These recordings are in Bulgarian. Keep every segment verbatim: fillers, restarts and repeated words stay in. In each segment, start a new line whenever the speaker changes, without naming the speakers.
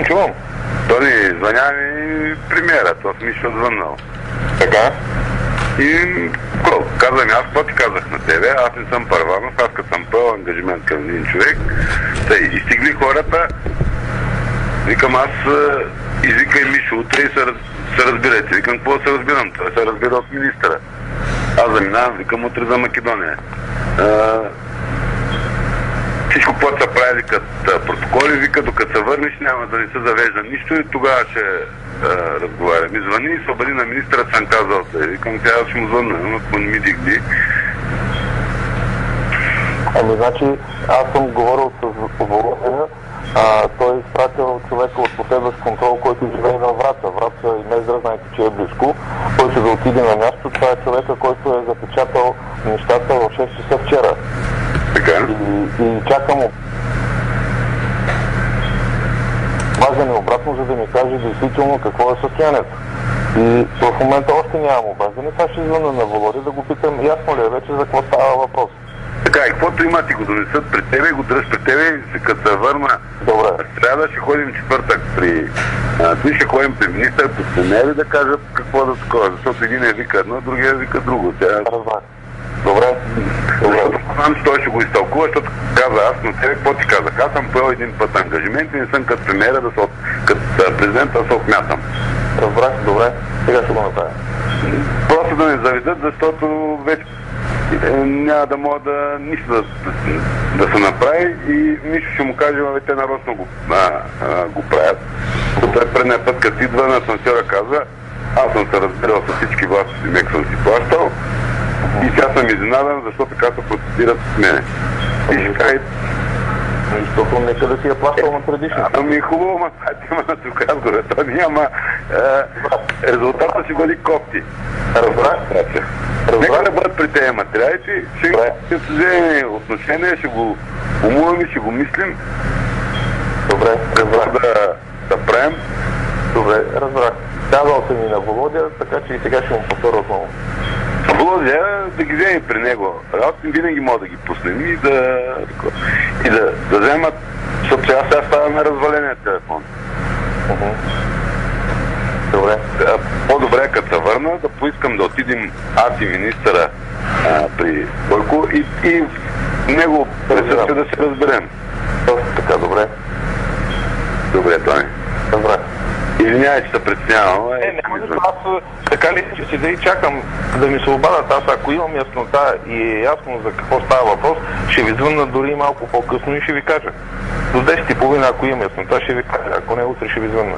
чувам.
Тони, звъня ми премиера, то с Мишо звъннал.
Така.
И ко, каза ми, аз какво ти казах на тебе, аз не съм Първанов, аз като съм пъл ангажимент към един човек. Тъй, изтигли хората, викам аз, извикай Мишо утре и се, раз, се разбирайте. Викам, какво се разбирам? Той се разбира от министъра. Аз заминавам, викам утре за Македония. А, всичко, което се прави, като протоколи, вика, докато се върнеш, няма да не се завежда нищо и тогава ще а, разговарям. И звъни и се обади на министъра, съм казал, тъй. Викам, тя ще му звънна, но ако не ми дигди.
Ами, значи, аз съм говорил с Володя, а, той е изпратил човека от последващ контрол, който живее на Враца. Враца и Мездра, знаете, че е близко. Той ще да отиде на място. Това е човека, който е запечатал нещата в шест часа вчера.
Така?
И, и чакам обаждане обратно, за да ми каже действително какво е състоянието. И в момента още нямам обаждане. Сега ще звъна на Володя да го питам ясно ли е вече за какво става въпрос.
Така, и каквото има ти го донесат пред тебе, го дръж пред тебе и като се върна.
Добре.
Трябва да ще ходим четвъртък при... Ти ще ходим при министър, по премиери да кажат какво да такова, защото един е вика едно, другия вика друго. Тя...
Разбрах. Добре. Добре.
Защото знам, че той ще го изтълкува, защото каза аз на тебе, какво ти казах? Аз съм поел един път ангажимент и не съм като премиера, да се от... като президент да се отмятам.
Разбрах, добре. Сега ще го направя.
Просто да не заведат, защото вече няма да мога да нищо да, да, да се направи и нищо ще му каже, а те нарочно го, а, а, го правят. Той предния път, като идва на асансьора, казва, аз съм се разбирал с всички власти, мек съм си плащал и сега съм изненадан, защото така се процедират с мене. И ще каже,
защото нека да си я плащал на предишната.
Ами хубаво, ма това тема на тук разговор. То няма... Е, резултатът ще бъде кофти.
Разбрах.
Нека да бъдат при тези материали, че ще, ще се вземе отношение, ще го умуваме, ще го мислим.
Добре, разбрах.
Да, да правим.
Добре, разбрах. Казал се ми на Володя, така че и сега ще му повторя отново.
Володя, да ги вземе при него. Работим винаги мога да ги пуснем и да... и да, да вземат, защото сега сега става на разваления телефон.
Uh-huh. Добре.
По-добре, като се върна, да поискам да отидем аз и министъра а, при Бойко и, и него присъствие да се разберем.
Точно така, добре.
Добре, Тони.
Добре.
Извинявай, че се притеснявам.
Не, няма да аз така ли, че седа и чакам да ми се обадят. Аз ако имам яснота и е ясно за какво става въпрос, ще ви звънна дори малко по-късно и ще ви кажа. До десет и половина, ако имам яснота, ще ви кажа. Ако не, утре ще ви звънна.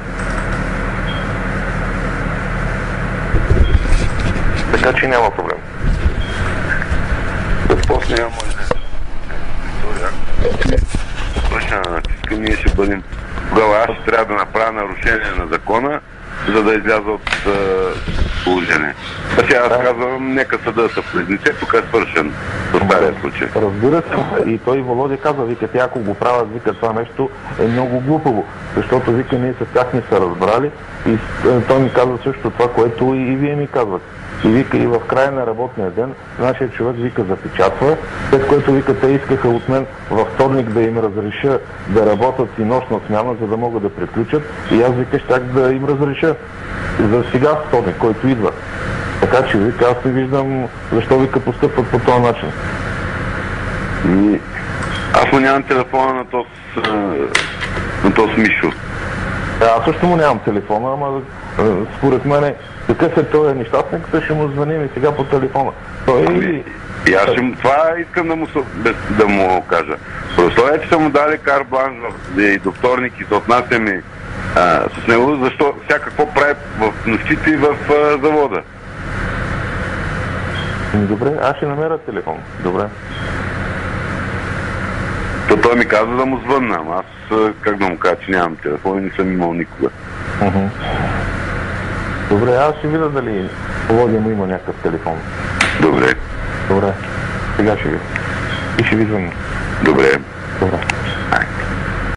Така че няма проблем.
Да после няма история. Точно на натиска, ние ще бъдем. Тогава аз ще трябва да направя нарушение на закона, за да изляза от uh, положение. А сега аз казвам, нека съда да се произнесе, тук е свършен до стария случай.
Разбира се, и той Володя казва, вика, тя ако го правят, вика, това нещо е много глупаво, защото вика, ние с тях не са разбрали и той ми казва също това, което и, и вие ми казвате. И вика, и в края на работния ден, нашия човек вика запечатва, след което вика, те искаха от мен във вторник да им разреша да работят и нощна смяна, за да могат да приключат. И аз вика, щях да им разреша за сега вторник, който идва. Така че вика, аз не виждам защо вика постъпват по този начин.
И аз му нямам телефона на този, на този Мишо.
Аз също му нямам телефона, ама според мене такъв е този нещастник, ще му звъним и сега по телефона. Той...
И аз ще, това искам да му, да му кажа. Просто че са му дали карбланш и до вторник и се отнасяме а, с него, защо всякакво прави в нощите и в а, завода.
Добре, аз ще намеря телефон. Добре.
То той ми каза да му звънна, аз как да му кажа, че нямам телефон и не съм имал никога.
Uh-huh. Добре, аз ще видя дали Володя му има някакъв телефон.
Добре.
Добре, сега ще ви. И ще ви звънна.
Добре.
Добре.
Ай.